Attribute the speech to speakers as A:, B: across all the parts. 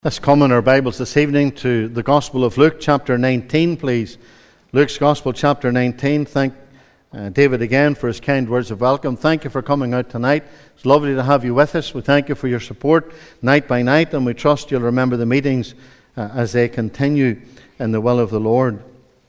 A: Let's come in our Bibles this evening to the Gospel of Luke, chapter 19, please. Luke's Gospel, chapter 19. Thank David again for his kind words of welcome. Thank you for coming out tonight. It's lovely to have you with us. We thank you for your support night by night, and we trust you'll remember the meetings as they continue in the will of the Lord.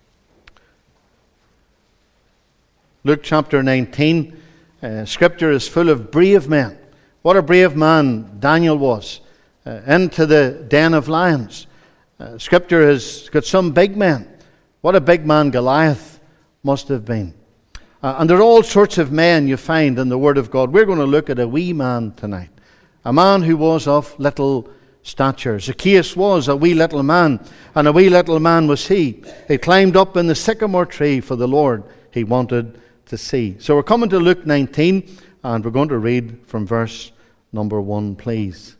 A: Luke chapter 19. Scripture is full of brave men. What a brave man Daniel was. Into the den of lions. Scripture has got some big men. What a big man Goliath must have been. And there are all sorts of men you find in the Word of God. We're going to look at a wee man tonight. A man who was of little stature. Zacchaeus was a wee little man, and a wee little man was he. He climbed up in the sycamore tree for the Lord he wanted to see. So we're coming to Luke 19, and we're going to read from verse number 1, please.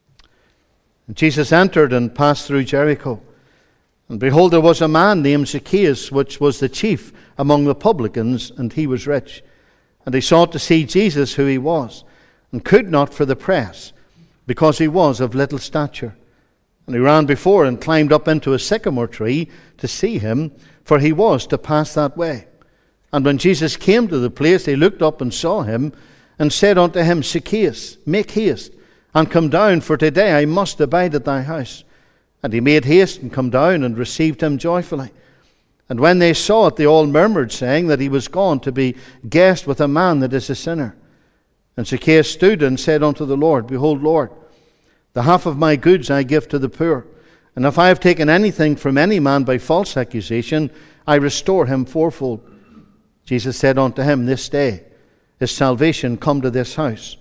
A: And Jesus entered and passed through Jericho. And behold, there was a man named Zacchaeus, which was the chief among the publicans, and he was rich. And he sought to see Jesus, who he was, and could not for the press, because he was of little stature. And he ran before and climbed up into a sycamore tree to see him, for he was to pass that way. And when Jesus came to the place, he looked up and saw him, and said unto him, Zacchaeus, make haste, and come down, for today I must abide at thy house. And he made haste and come down and received him joyfully. And when they saw it, they all murmured, saying that he was gone to be guest with a man that is a sinner. And Zacchaeus stood and said unto the Lord, Behold, Lord, the half of my goods I give to the poor. And if I have taken anything from any man by false accusation, I restore him fourfold. Jesus said unto him, This day is salvation come to this house,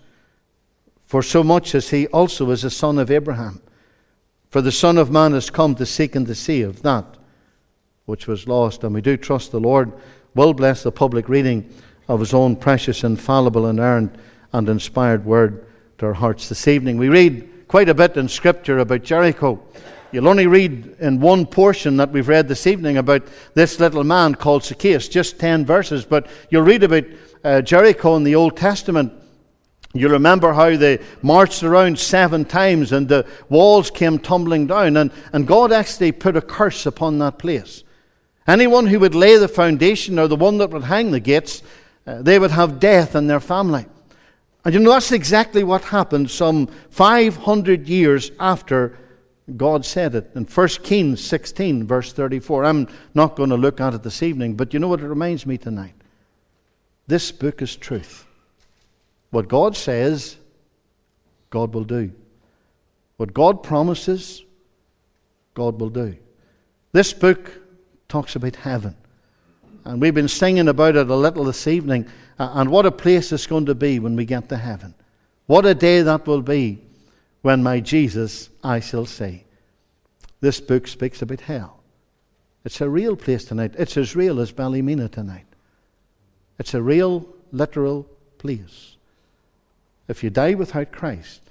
A: for so much as he also is a son of Abraham. For the Son of Man has come to seek and to save that which was lost. And we do trust the Lord will bless the public reading of his own precious, infallible, inerrant, and inspired word to our hearts this evening. We read quite a bit in Scripture about Jericho. You'll only read in one portion that we've read this evening about this little man called Zacchaeus, just 10 verses. But you'll read about Jericho in the Old Testament. You remember how they marched around 7 times and the walls came tumbling down, and God actually put a curse upon that place. Anyone who would lay the foundation, or the one that would hang the gates, they would have death in their family. And you know, that's exactly what happened some 500 years after God said it. In 1 Kings 16, verse 34. I'm not going to look at it this evening, but you know what it reminds me tonight? This book is truth. What God says, God will do. What God promises, God will do. This book talks about heaven. And we've been singing about it a little this evening. And what a place it's going to be when we get to heaven. What a day that will be when my Jesus I shall see. This book speaks about hell. It's a real place tonight. It's as real as Ballymena tonight. It's a real, literal place. If you die without Christ,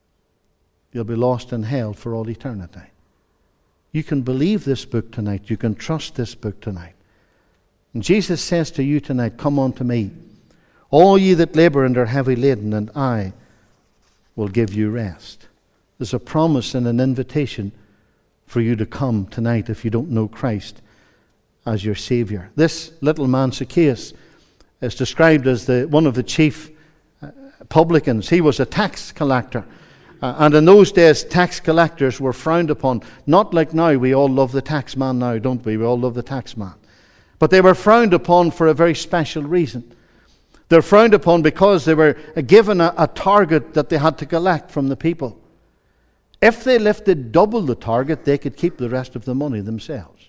A: you'll be lost in hell for all eternity. You can believe this book tonight. You can trust this book tonight. And Jesus says to you tonight, Come unto me, all ye that labor and are heavy laden, and I will give you rest. There's a promise and an invitation for you to come tonight if you don't know Christ as your Savior. This little man, Zacchaeus, is described as one of the chief publicans. He was a tax collector. And in those days, tax collectors were frowned upon. Not like now. We all love the tax man now, don't we? We all love the tax man. But they were frowned upon for a very special reason. They're frowned upon because they were given a target that they had to collect from the people. If they lifted double the target, they could keep the rest of the money themselves.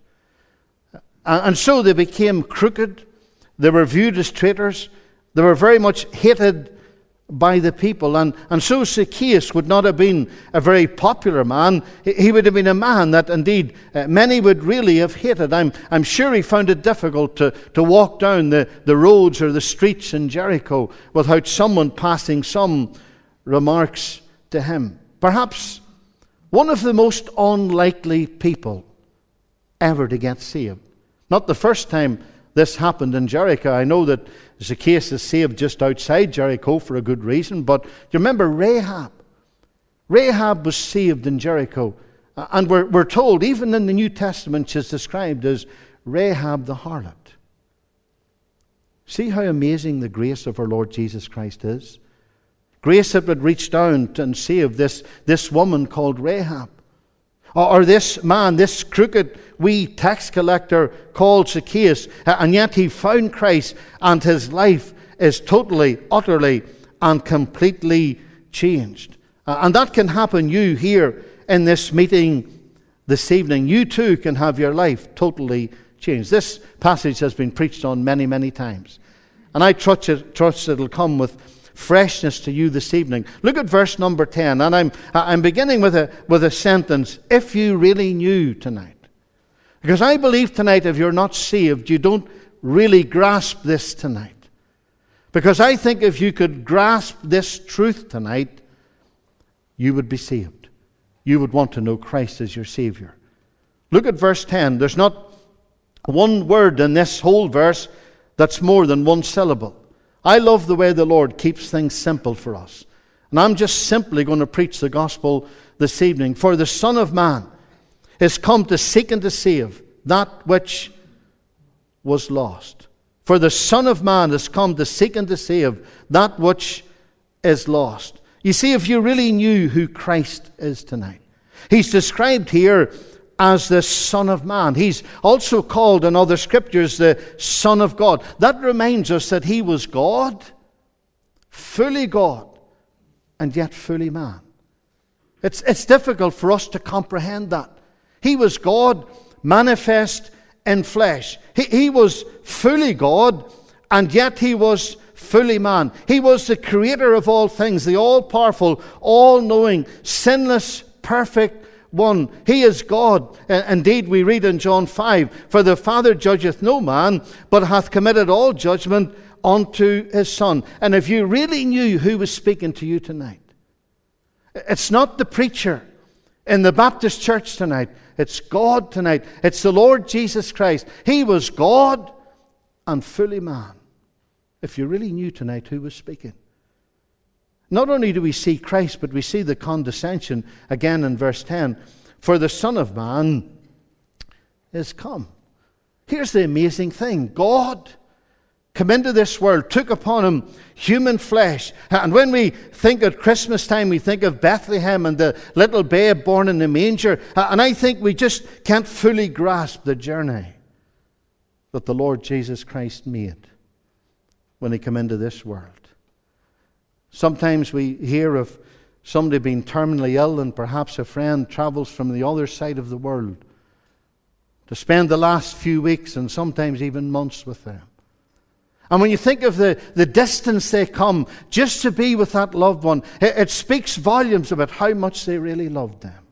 A: And so they became crooked. They were viewed as traitors. They were very much hated by the people. And so Zacchaeus would not have been a very popular man. He would have been a man that indeed many would really have hated. I'm sure he found it difficult to walk down the roads or the streets in Jericho without someone passing some remarks to him. Perhaps one of the most unlikely people ever to get saved. Not the first time this happened in Jericho. I know that Zacchaeus is saved just outside Jericho for a good reason, but you remember Rahab. Rahab was saved in Jericho. And we're told, even in the New Testament, she's described as Rahab the harlot. See how amazing the grace of our Lord Jesus Christ is? Grace that would reach down and save this woman called Rahab. Or this man, this crooked wee tax collector called Zacchaeus, and yet he found Christ, and his life is totally, utterly, and completely changed. And that can happen you here in this meeting this evening. You too can have your life totally changed. This passage has been preached on many, many times. And I trust it'll come with freshness to you this evening. Look at verse number 10, and I'm beginning with a sentence, if you really knew tonight. Because I believe tonight if you're not saved, you don't really grasp this tonight. Because I think if you could grasp this truth tonight, you would be saved. You would want to know Christ as your Savior. Look at verse 10. There's not one word in this whole verse that's more than one syllable. I love the way the Lord keeps things simple for us. And I'm just simply going to preach the gospel this evening. For the Son of Man is come to seek and to save that which was lost. For the Son of Man has come to seek and to save that which is lost. You see, if you really knew who Christ is tonight, He's described here as the Son of Man. He's also called in other scriptures the Son of God. That reminds us that He was God, and yet fully man. It's difficult for us to comprehend that. He was God manifest in flesh. He was fully God, and yet He was fully man. He was the creator of all things, the all-powerful, all-knowing, sinless, perfect one. He is God. Indeed, we read in John 5, for the Father judgeth no man, but hath committed all judgment unto His Son. And if you really knew who was speaking to you tonight, it's not the preacher in the Baptist church tonight. It's God tonight. It's the Lord Jesus Christ. He was God and fully man. If you really knew tonight who was speaking. Not only do we see Christ, but we see the condescension again in verse 10. For the Son of Man is come. Here's the amazing thing. God came into this world, took upon Him human flesh. And when we think at Christmas time, we think of Bethlehem and the little babe born in the manger. And I think we just can't fully grasp the journey that the Lord Jesus Christ made when He came into this world. Sometimes we hear of somebody being terminally ill, and perhaps a friend travels from the other side of the world to spend the last few weeks and sometimes even months with them. And when you think of the distance they come just to be with that loved one, it speaks volumes about how much they really loved them.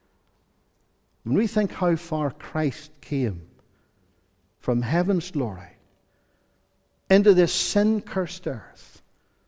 A: When we think how far Christ came from heaven's glory into this sin-cursed earth,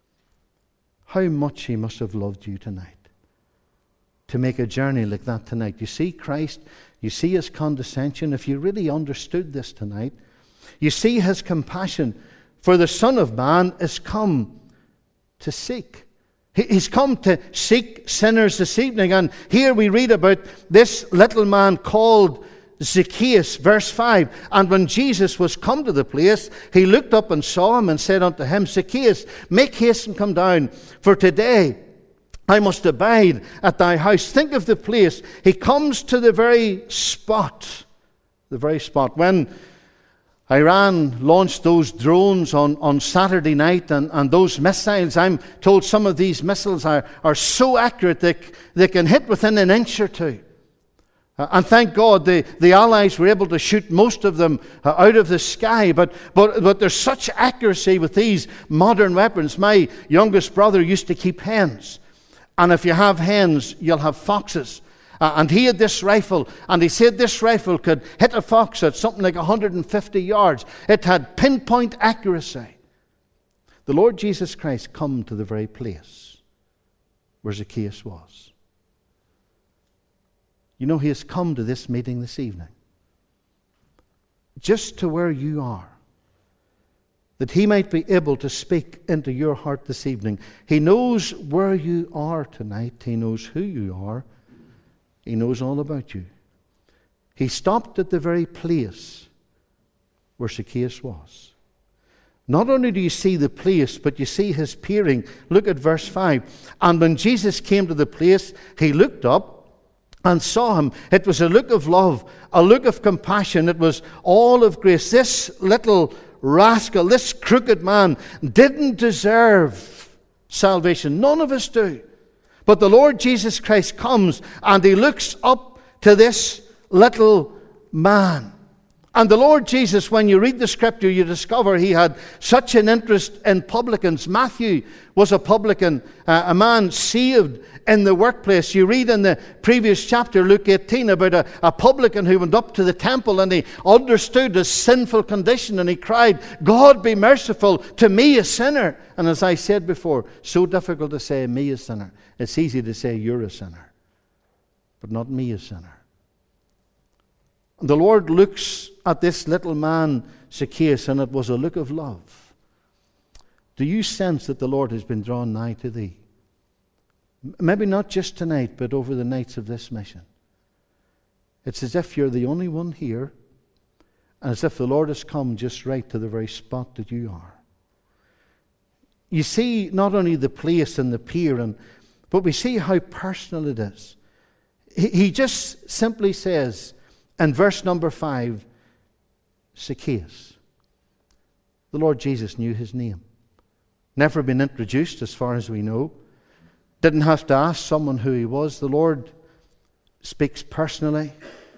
A: how much He must have loved you tonight to make a journey like that tonight. You see Christ, you see His condescension. If you really understood this tonight, you see His compassion. For the Son of Man is come to seek. He's come to seek sinners this evening. And here we read about this little man called Zacchaeus, verse 5. And when Jesus was come to the place, He looked up and saw him and said unto him, Zacchaeus, make haste and come down, for today I must abide at thy house. Think of the place. He comes to the very spot. When Iran launched those drones on Saturday night and those missiles, I'm told some of these missiles are so accurate they can hit within an inch or two. And thank God the Allies were able to shoot most of them out of the sky. But there's such accuracy with these modern weapons. My youngest brother used to keep hens. And if you have hens, you'll have foxes. And he had this rifle, and he said this rifle could hit a fox at something like 150 yards. It had pinpoint accuracy. The Lord Jesus Christ come to the very place where Zacchaeus was. You know, He has come to this meeting this evening, just to where you are. that He might be able to speak into your heart this evening. He knows where you are tonight. He knows who you are. He knows all about you. He stopped at the very place where Zacchaeus was. Not only do you see the place, but you see His peering. Look at verse 5. And when Jesus came to the place, He looked up and saw him. It was a look of love, a look of compassion. It was all of grace. This little rascal, this crooked man, didn't deserve salvation. None of us do. But the Lord Jesus Christ comes and He looks up to this little man. And the Lord Jesus, when you read the Scripture, you discover He had such an interest in publicans. Matthew was a publican, a man saved in the workplace. You read in the previous chapter, Luke 18, about a publican who went up to the temple and he understood his sinful condition and he cried, God, be merciful to me, a sinner. And as I said before, so difficult to say me, a sinner. It's easy to say you're a sinner, but not me, a sinner. The Lord looks at this little man, Zacchaeus, and it was a look of love. Do you sense that the Lord has been drawn nigh to thee? Maybe not just tonight, but over the nights of this mission. It's as if you're the only one here, and as if the Lord has come just right to the very spot that you are. You see not only the place and the pier, but we see how personal it is. He just simply says, in verse number 5, Zacchaeus. The Lord Jesus knew his name. Never been introduced as far as we know. Didn't have to ask someone who he was. The Lord speaks personally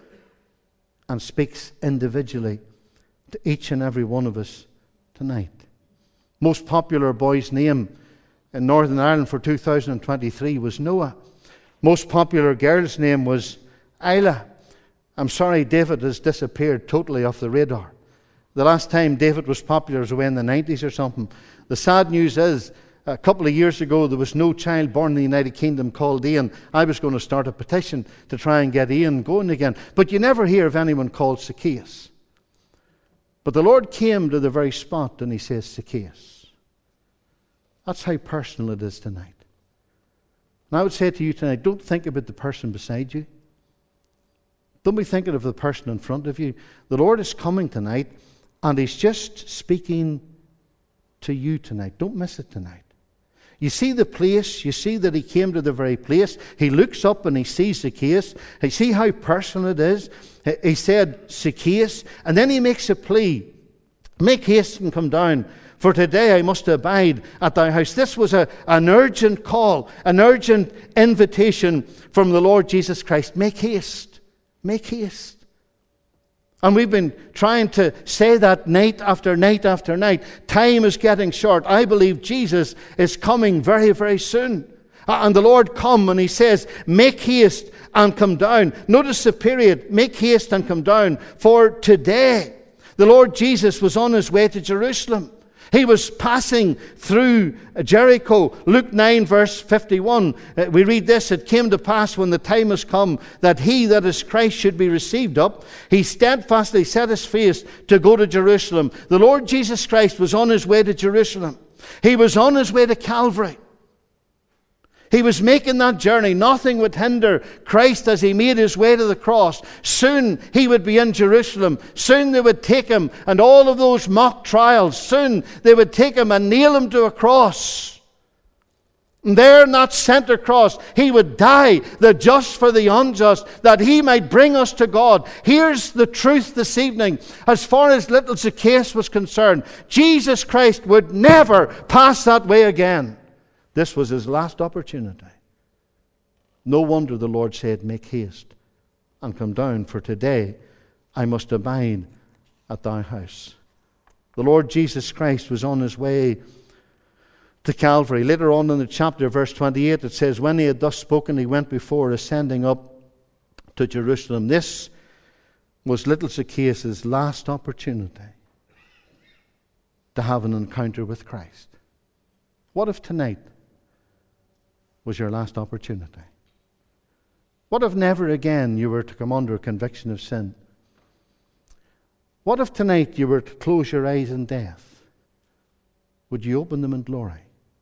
A: and speaks individually to each and every one of us tonight. Most popular boy's name in Northern Ireland for 2023 was Noah. Most popular girl's name was Isla. I'm sorry, David has disappeared totally off the radar. The last time David was popular was away in the 90s or something. The sad news is, a couple of years ago, there was no child born in the United Kingdom called Ian. I was going to start a petition to try and get Ian going again. But you never hear of anyone called Zacchaeus. But the Lord came to the very spot and He says, Zacchaeus. That's how personal it is tonight. And I would say to you tonight, don't think about the person beside you. Don't be thinking of the person in front of you. The Lord is coming tonight, and He's just speaking to you tonight. Don't miss it tonight. You see the place. You see that He came to the very place. He looks up and He sees Zacchaeus. You see how personal it is. He said, Zacchaeus, and then He makes a plea. Make haste and come down, for today I must abide at thy house. This was an urgent call, an urgent invitation from the Lord Jesus Christ. Make haste. Make haste. And we've been trying to say that night after night after night. Time is getting short. I believe Jesus is coming very, very soon. And the Lord come and He says, make haste and come down. Notice the period, make haste and come down. For today, the Lord Jesus was on His way to Jerusalem. He was passing through Jericho. Luke 9 verse 51. We read this. It came to pass when the time has come that He, that is Christ, should be received up. He steadfastly set His face to go to Jerusalem. The Lord Jesus Christ was on His way to Jerusalem. He was on His way to Calvary. He was making that journey. Nothing would hinder Christ as He made His way to the cross. Soon He would be in Jerusalem. Soon they would take Him, and all of those mock trials, soon they would take Him and nail Him to a cross. And there in that center cross, He would die, the just for the unjust, that He might bring us to God. Here's the truth this evening. As far as little Zacchaeus was concerned, Jesus Christ would never pass that way again. This was his last opportunity. No wonder the Lord said, make haste and come down, for today I must abide at thy house. The Lord Jesus Christ was on His way to Calvary. Later on in the chapter, verse 28, it says, when He had thus spoken, He went before, ascending up to Jerusalem. This was little Zacchaeus' last opportunity to have an encounter with Christ. What if tonight was your last opportunity? What if never again you were to come under conviction of sin? What if tonight you were to close your eyes in death? Would you open them in glory?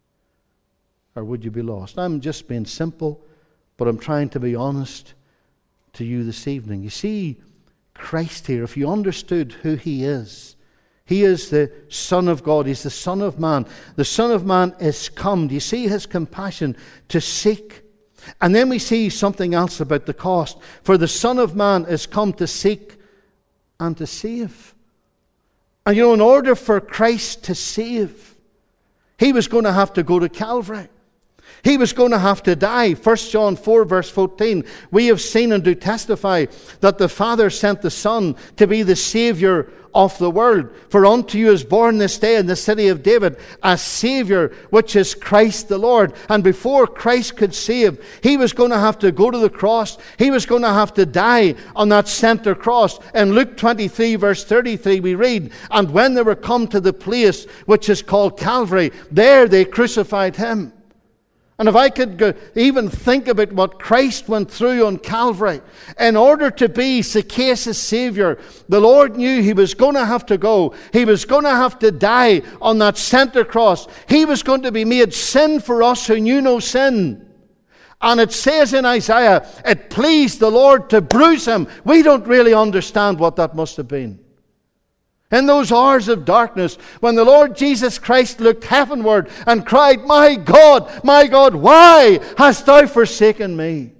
A: Or would you be lost? I'm just being simple, but I'm trying to be honest to you this evening. You see, Christ here, if you understood who He is the Son of God. He's the Son of Man. The Son of Man is come. Do you see His compassion to seek? And then we see something else about the cost. For the Son of Man is come to seek and to save. And you know, in order for Christ to save, He was going to have to go to Calvary. He was going to have to die. 1 John 4 verse 14. We have seen and do testify that the Father sent the Son to be the Saviour of the world. For unto you is born this day in the city of David a Saviour, which is Christ the Lord. And before Christ could save, He was going to have to go to the cross. He was going to have to die on that center cross. In Luke 23 verse 33 we read, and when they were come to the place which is called Calvary, there they crucified Him. And if I could even think about what Christ went through on Calvary, in order to be Zacchaeus' Saviour, the Lord knew He was going to have to go. He was going to have to die on that center cross. He was going to be made sin for us who knew no sin. And it says in Isaiah, it pleased the Lord to bruise Him. We don't really understand what that must have been. In those hours of darkness, when the Lord Jesus Christ looked heavenward and cried, my God, why hast thou forsaken me?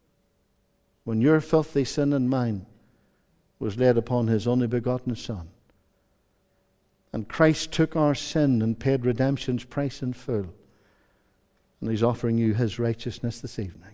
A: When your filthy sin and mine was laid upon His only begotten Son. And Christ took our sin and paid redemption's price in full. And He's offering you His righteousness this evening.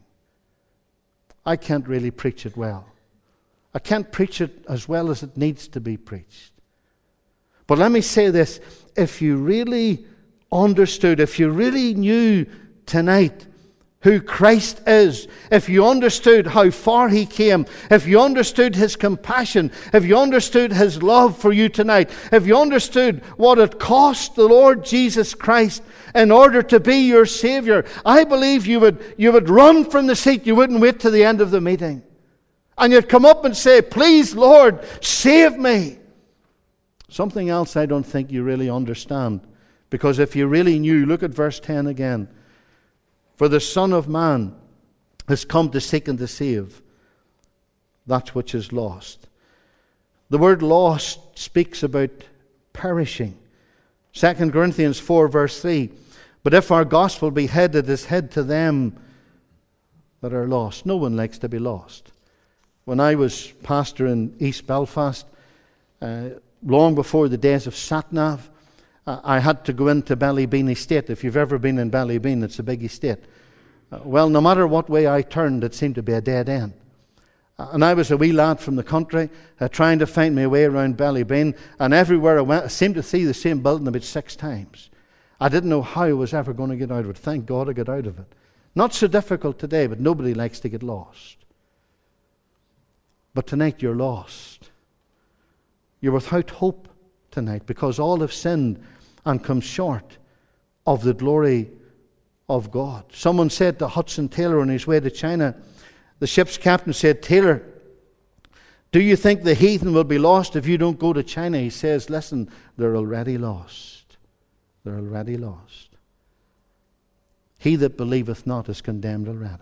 A: I can't really preach it well. I can't preach it as well as it needs to be preached. But let me say this, if you really understood, if you really knew tonight who Christ is, if you understood how far He came, if you understood His compassion, if you understood His love for you tonight, if you understood what it cost the Lord Jesus Christ in order to be your Saviour, I believe you would run from the seat. You wouldn't wait to the end of the meeting. And you'd come up and say, please Lord, save me. Something else I don't think you really understand. Because if you really knew, look at verse 10 again. For the Son of Man has come to seek and to save that which is lost. The word lost speaks about perishing. 2 Corinthians 4 verse 3. But if our gospel be hid, it is hid to them that are lost. No one likes to be lost. When I was pastor in East Belfast, long before the days of sat-nav, I had to go into Ballybean Estate. If you've ever been in Ballybean, it's a big estate. Well, no matter what way I turned, it seemed to be a dead end. And I was a wee lad from the country, trying to find my way around Ballybean, and everywhere I went, I seemed to see the same building about 6 times. I didn't know how I was ever going to get out of it. Thank God I got out of it. Not so difficult today, but nobody likes to get lost. But tonight you're lost. You're without hope tonight because all have sinned and come short of the glory of God. Someone said to Hudson Taylor on his way to China, the ship's captain said, Taylor, do you think the heathen will be lost if you don't go to China? He says, listen, they're already lost. They're already lost. He that believeth not is condemned already.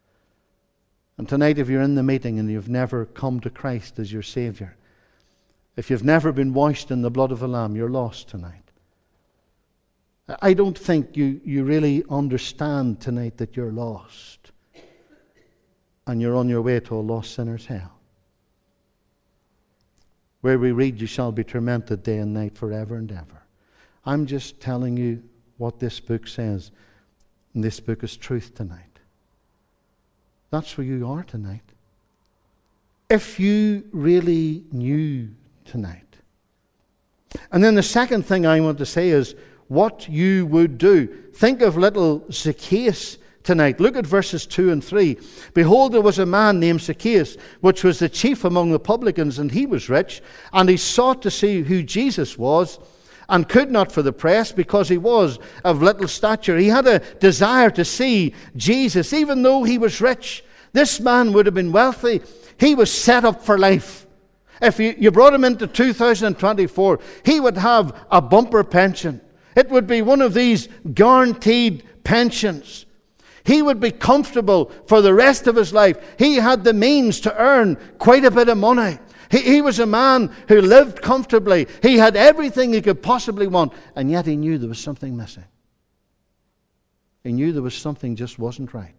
A: And tonight, if you're in the meeting and you've never come to Christ as your Saviour, if you've never been washed in the blood of the Lamb, you're lost tonight. I don't think you really understand tonight that you're lost and you're on your way to a lost sinner's hell, where we read, you shall be tormented day and night forever and ever. I'm just telling you what this book says, and this book is truth tonight. That's where you are tonight. If you really knew tonight. And then the second thing I want to say is what you would do. Think of little Zacchaeus tonight. Look at verses 2 and 3. Behold, there was a man named Zacchaeus, which was the chief among the publicans, and he was rich, and he sought to see who Jesus was, and could not for the press, because he was of little stature. He had a desire to see Jesus, even though he was rich. This man would have been wealthy. He was set up for life. If you brought him into 2024, he would have a bumper pension. It would be one of these guaranteed pensions. He would be comfortable for the rest of his life. He had the means to earn quite a bit of money. He was a man who lived comfortably. He had everything he could possibly want, and yet he knew there was something missing. He knew there was something just wasn't right.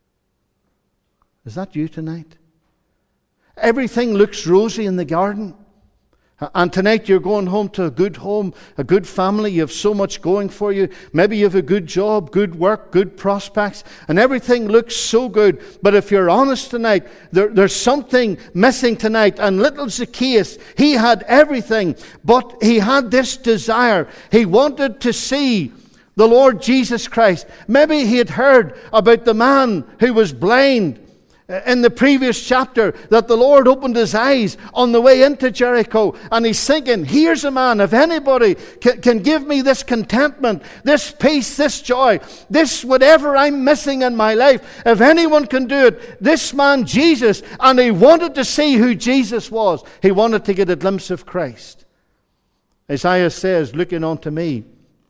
A: Is that you tonight? Everything looks rosy in the garden. And tonight you're going home to a good family. You have so much going for you. Maybe you have a good job, good work, good prospects, and everything looks so good. But if you're honest tonight, there's something missing tonight. And little Zacchaeus, he had everything, but he had this desire. He wanted to see the Lord Jesus Christ. Maybe he had heard about the man who was blind in the previous chapter, that the Lord opened his eyes on the way into Jericho, and he's thinking, here's a man, if anybody can give me this contentment, this peace, this joy, this whatever I'm missing in my life, if anyone can do it, this man Jesus. And he wanted to see who Jesus was. He wanted to get a glimpse of Christ. Isaiah says, look unto me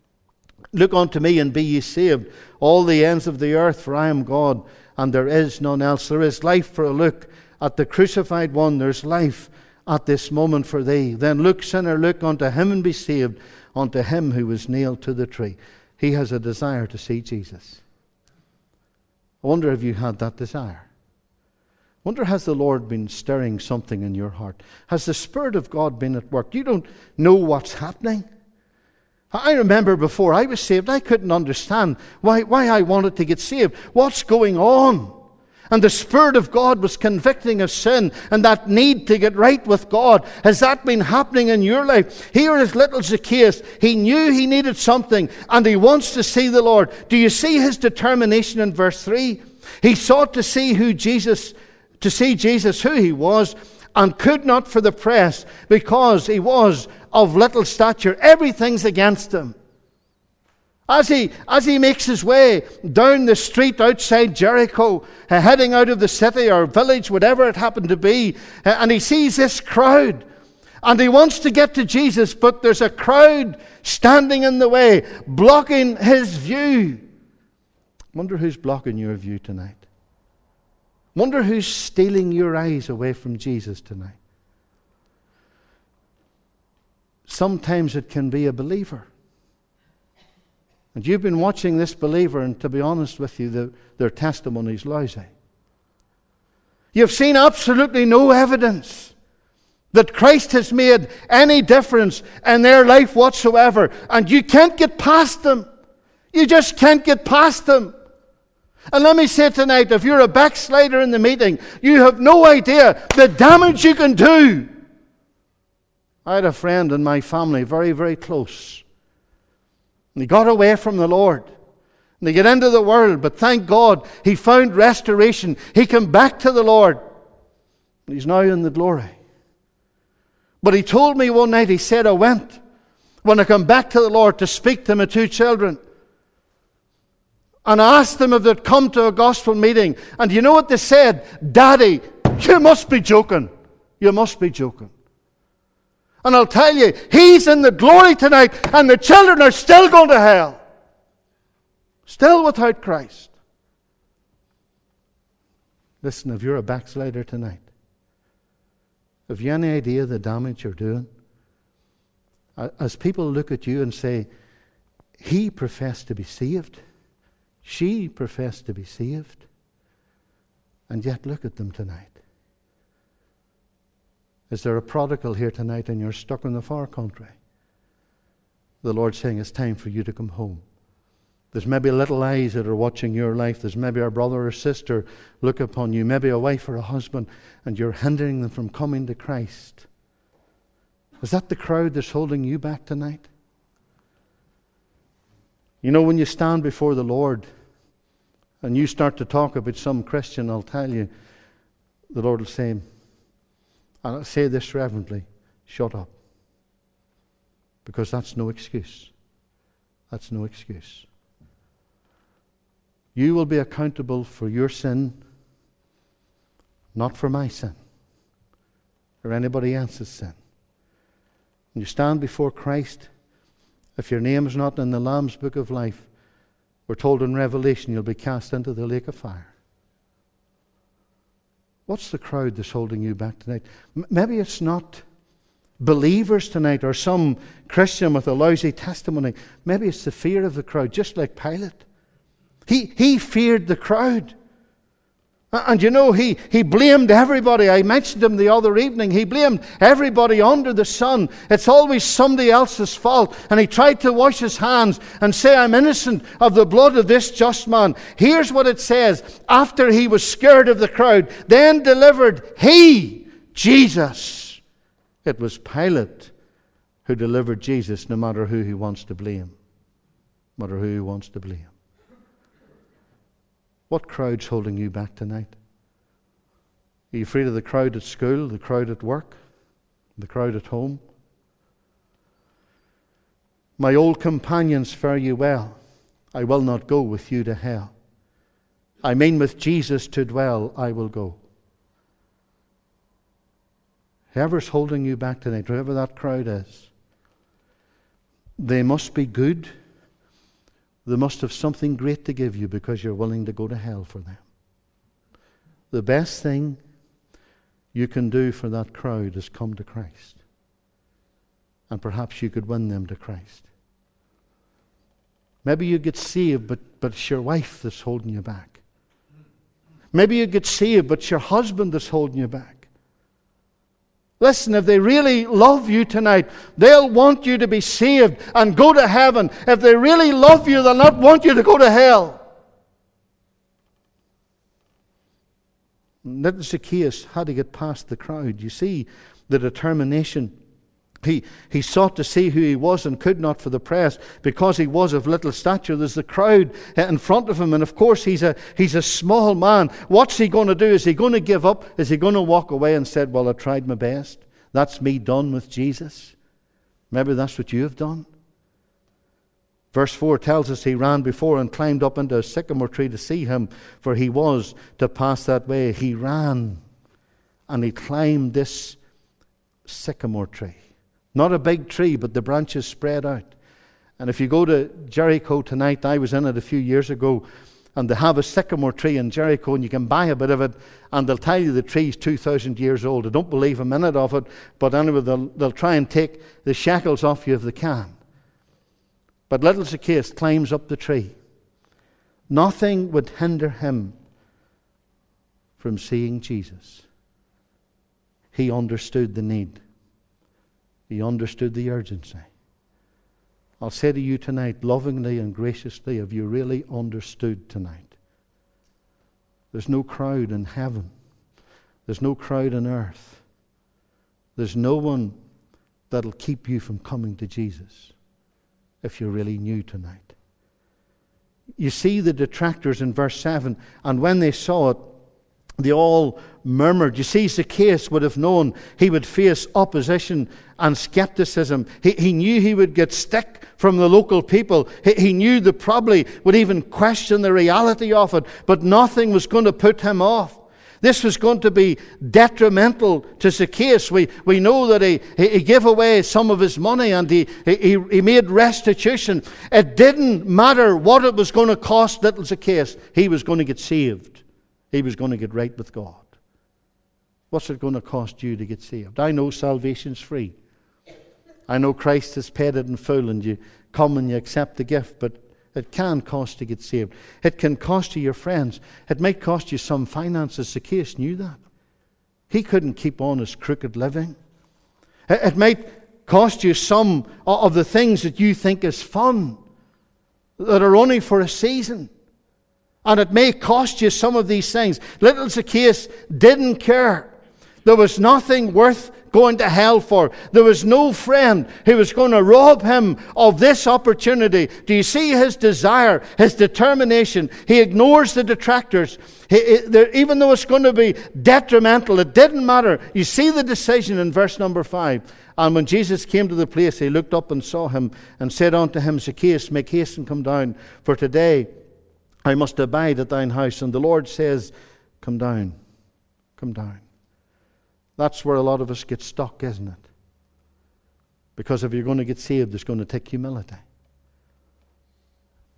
A: and be ye saved, all the ends of the earth, for I am God, and there is none else. There is life for a look at the crucified one. There's life at this moment for thee. Then look, sinner, look unto him and be saved, unto him who was nailed to the tree. He has a desire to see Jesus. I wonder if you had that desire. I wonder, has the Lord been stirring something in your heart? Has the Spirit of God been at work? You don't know what's happening. I remember before I was saved, I couldn't understand why I wanted to get saved. What's going on? And the Spirit of God was convicting of sin and that need to get right with God. Has that been happening in your life? Here is little Zacchaeus. He knew he needed something, and he wants to see the Lord. Do you see his determination in verse 3? He sought to see Jesus who he was, and could not for the press, because he was of little stature. Everything's against him. As he makes his way down the street outside Jericho, heading out of the city or village, whatever it happened to be, and he sees this crowd, and he wants to get to Jesus, but there's a crowd standing in the way, blocking his view. Wonder who's blocking your view tonight. Wonder who's stealing your eyes away from Jesus tonight. Sometimes it can be a believer. And you've been watching this believer, and to be honest with you, their testimony's lousy. You've seen absolutely no evidence that Christ has made any difference in their life whatsoever. And you can't get past them. You just can't get past them. And let me say tonight, if you're a backslider in the meeting, you have no idea the damage you can do. I had a friend in my family, very, very close. And he got away from the Lord. And he got into the world, but thank God he found restoration. He came back to the Lord. And he's now in the glory. But he told me one night, he said, I went, when I come back to the Lord, to speak to my two children. And I asked them if they'd come to a gospel meeting. And you know what they said? Daddy, you must be joking. You must be joking. And I'll tell you, he's in the glory tonight, and the children are still going to hell. Still without Christ. Listen, if you're a backslider tonight, have you any idea the damage you're doing? As people look at you and say, he professed to be saved, she professed to be saved, and yet look at them tonight. Is there a prodigal here tonight and you're stuck in the far country? The Lord's saying it's time for you to come home. There's maybe little eyes that are watching your life. There's maybe a brother or sister look upon you, maybe a wife or a husband, and you're hindering them from coming to Christ. Is that the crowd that's holding you back tonight? You know, when you stand before the Lord and you start to talk about some Christian, I'll tell you, the Lord will say, and I'll say this reverently, shut up. Because that's no excuse. That's no excuse. You will be accountable for your sin, not for my sin or anybody else's sin. When you stand before Christ, If your name's not in the Lamb's book of life, we're told in Revelation you'll be cast into the lake of fire. What's the crowd that's holding you back tonight? Maybe it's not believers tonight or some Christian with a lousy testimony. Maybe it's the fear of the crowd, just like Pilate. He feared the crowd. And you know, he blamed everybody. I mentioned him the other evening. He blamed everybody under the sun. It's always somebody else's fault. And he tried to wash his hands and say, I'm innocent of the blood of this just man. Here's what it says. After he was scared of the crowd, then delivered he, Jesus. It was Pilate who delivered Jesus, no matter who he wants to blame. No matter who he wants to blame. What crowd's holding you back tonight? Are you afraid of the crowd at school, the crowd at work, the crowd at home? My old companions, fare you well. I will not go with you to hell. I mean with Jesus to dwell, I will go. Whoever's holding you back tonight, whoever that crowd is, they must be good. They must have something great to give you because you're willing to go to hell for them. The best thing you can do for that crowd is come to Christ. And perhaps you could win them to Christ. Maybe you get saved, but it's your wife that's holding you back. Maybe you get saved, but it's your husband that's holding you back. Listen, if they really love you tonight, they'll want you to be saved and go to heaven. If they really love you, they'll not want you to go to hell. Little Zacchaeus had to get past the crowd. You see the determination. He sought to see who he was and could not for the press because he was of little stature. There's the crowd in front of him, and of course he's a small man. What's he going to do? Is he going to give up? Is he going to walk away and say, well, I tried my best. That's me done with Jesus. Maybe that's what you have done. Verse 4 tells us he ran before and climbed up into a sycamore tree to see him, for he was to pass that way. He ran and he climbed this sycamore tree. Not a big tree, but the branches spread out. And if you go to Jericho tonight, I was in it a few years ago, and they have a sycamore tree in Jericho, and you can buy a bit of it, and they'll tell you the tree's 2,000 years old. I don't believe a minute of it, but anyway, they'll try and take the shackles off you if they can. But little Zacchaeus climbs up the tree. Nothing would hinder him from seeing Jesus. He understood the need. He understood the urgency. I'll say to you tonight, lovingly and graciously, have you really understood tonight? There's no crowd in heaven. There's no crowd on earth. There's no one that'll keep you from coming to Jesus if you're really new tonight. You see the detractors in verse 7, and when they saw it, they all murmured. You see, Zacchaeus would have known he would face opposition and skepticism. He knew he would get stick from the local people. He knew they probably would even question the reality of it, but nothing was going to put him off. This was going to be detrimental to Zacchaeus. We know that he gave away some of his money and he made restitution. It didn't matter what it was going to cost little Zacchaeus. He was going to get saved. He was going to get right with God. What's it going to cost you to get saved? I know salvation's free. I know Christ has paid it in full and you come and you accept the gift, but it can cost to get saved. It can cost you your friends. It might cost you some finances. Zacchaeus knew that. He couldn't keep on his crooked living. It might cost you some of the things that you think is fun, that are only for a season. And it may cost you some of these things. Little Zacchaeus didn't care. There was nothing worth going to hell for. There was no friend who was going to rob him of this opportunity. Do you see his desire, his determination? He ignores the detractors. Even though it's going to be detrimental, it didn't matter. You see the decision in verse number 5. And when Jesus came to the place, he looked up and saw him and said unto him, Zacchaeus, make haste and come down, for today I must abide at thine house. And the Lord says, come down, come down. That's where a lot of us get stuck, isn't it? Because if you're going to get saved, it's going to take humility.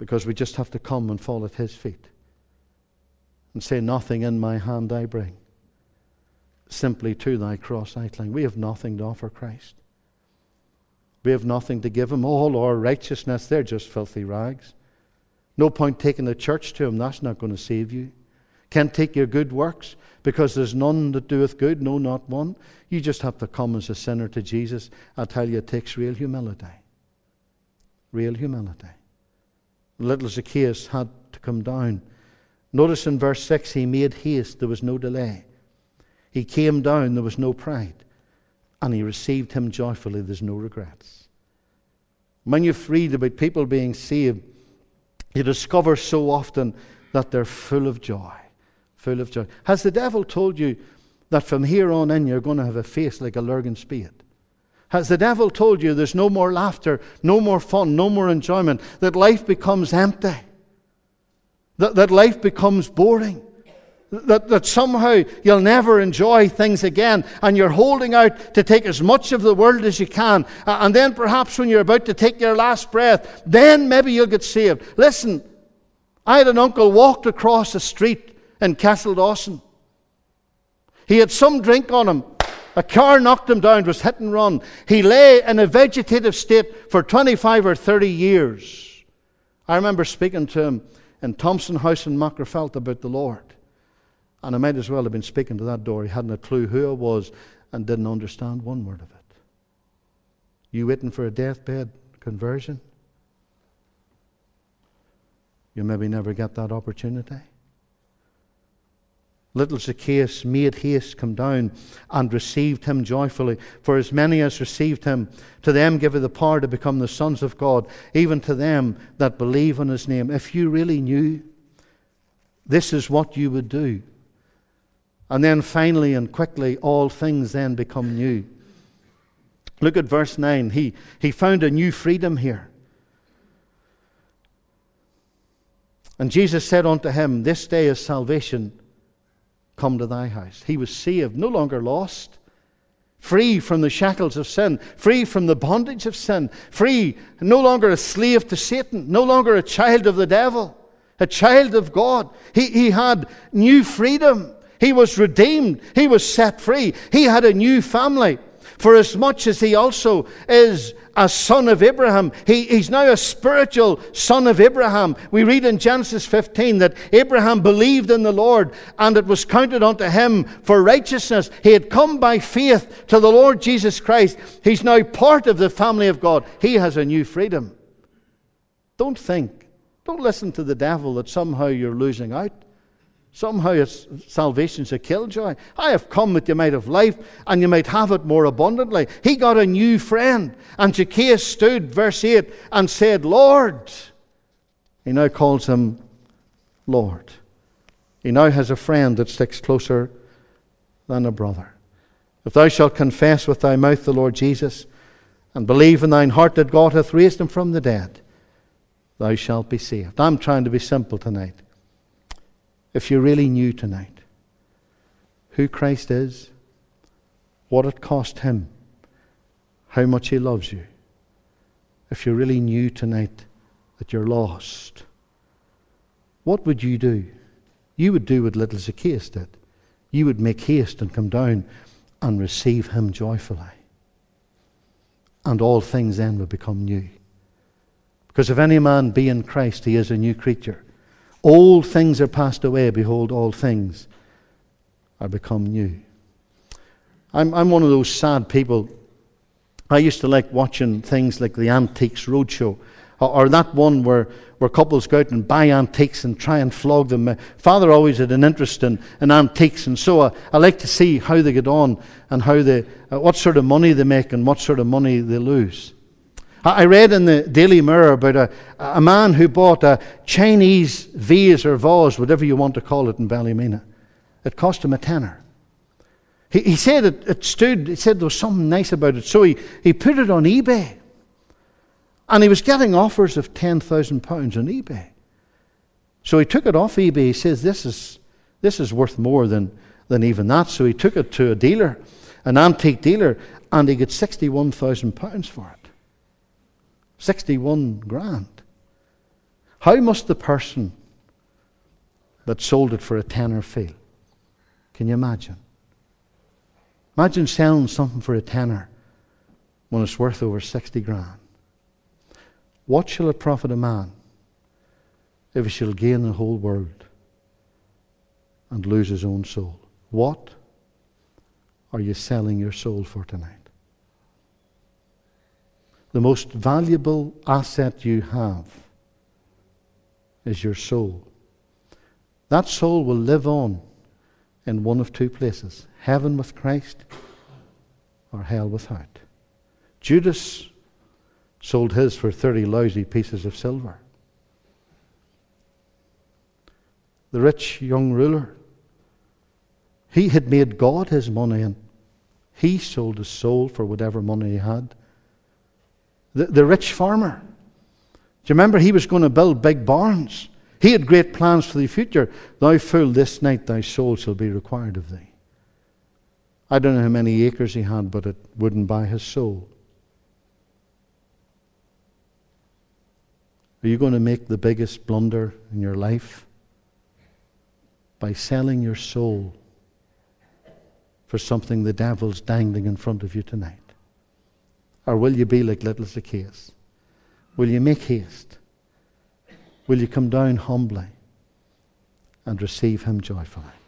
A: because we just have to come and fall at his feet and say, nothing in my hand I bring, simply to thy cross I cling. We have nothing to offer Christ. We have nothing to give him. All our righteousness, they're just filthy rags. No point taking the church to him. That's not going to save you. Can't take your good works, because there's none that doeth good, no, not one. You just have to come as a sinner to Jesus. I tell you, it takes real humility. Real humility. Little Zacchaeus had to come down. Notice in verse 6, he made haste. There was no delay. He came down. There was no pride. And he received him joyfully. There's no regrets. When you read about people being saved, you discover so often that they're full of joy. Full of joy. Has the devil told you that from here on in you're going to have a face like a Lurgan spade? Has the devil told you there's no more laughter, no more fun, no more enjoyment, that life becomes empty, that life becomes boring, that somehow you'll never enjoy things again, and you're holding out to take as much of the world as you can, and then perhaps when you're about to take your last breath, then maybe you'll get saved? Listen, I had an uncle walked across a street in Castledawson. He had some drink on him. A car knocked him down. It was hit and run. He lay in a vegetative state for 25 or 30 years. I remember speaking to him in Thompson House in Macrofelt about the Lord. And I might as well have been speaking to that door. He hadn't a clue who I was and didn't understand one word of it. You waiting for a deathbed conversion? You'll maybe never get that opportunity. Little Zacchaeus made haste, come down, and received him joyfully. For as many as received him, to them give he the power to become the sons of God, even to them that believe on his name. If you really knew, this is what you would do. And then finally and quickly, all things then become new. Look at verse 9. He found a new freedom here. And Jesus said unto him, this day is salvation come to thy house. He was saved, no longer lost, free from the shackles of sin, free from the bondage of sin, free, no longer a slave to Satan, no longer a child of the devil, a child of God. He had new freedom. He was redeemed. He was set free. He had a new family. For as much as he also is a son of Abraham, he's now a spiritual son of Abraham. We read in Genesis 15 that Abraham believed in the Lord, and it was counted unto him for righteousness. He had come by faith to the Lord Jesus Christ. He's now part of the family of God. He has a new freedom. Don't listen to the devil that somehow you're losing out. Somehow salvation's a killjoy. I have come that you might have life, and you might have it more abundantly. He got a new friend. And Zacchaeus stood, verse 8, and said, Lord. He now calls him Lord. He now has a friend that sticks closer than a brother. If thou shalt confess with thy mouth the Lord Jesus, and believe in thine heart that God hath raised him from the dead, thou shalt be saved. I'm trying to be simple tonight. If you really knew tonight who Christ is, what it cost him, how much he loves you, if you really knew tonight that you're lost, what would you do? You would do what little Zacchaeus did. You would make haste and come down and receive him joyfully. And all things then would become new. Because if any man be in Christ, he is a new creature. Old things are passed away, behold, all things are become new. I'm one of those sad people. I used to like watching things like the Antiques Roadshow, or that one where couples go out and buy antiques and try and flog them. My father always had an interest in antiques, and so I like to see how they get on and how what sort of money they make and what sort of money they lose. I read in the Daily Mirror about a man who bought a Chinese vase or vase, whatever you want to call it, in Ballymena. It cost him a tenner. He said it stood, he said there was something nice about it, so he put it on eBay. And he was getting offers of £10,000 on eBay. So he took it off eBay. He says, this is worth more than even that. So he took it to a dealer, an antique dealer, and he got £61,000 for it. 61 grand. How must the person that sold it for a tenner feel? Can you imagine? Imagine selling something for a tenner when it's worth over 60 grand. What shall it profit a man if he shall gain the whole world and lose his own soul? What are you selling your soul for tonight? The most valuable asset you have is your soul. That soul will live on in one of two places: heaven with Christ or hell without. Judas sold his for 30 lousy pieces of silver. The rich young ruler, he had made God his money, and he sold his soul for whatever money he had. The rich farmer, do you remember he was going to build big barns? He had great plans for the future. Thou fool, this night thy soul shall be required of thee. I don't know how many acres he had, but it wouldn't buy his soul. Are you going to make the biggest blunder in your life by selling your soul for something the devil's dangling in front of you tonight? Or will you be like little Zacchaeus? Will you make haste? Will you come down humbly and receive him joyfully?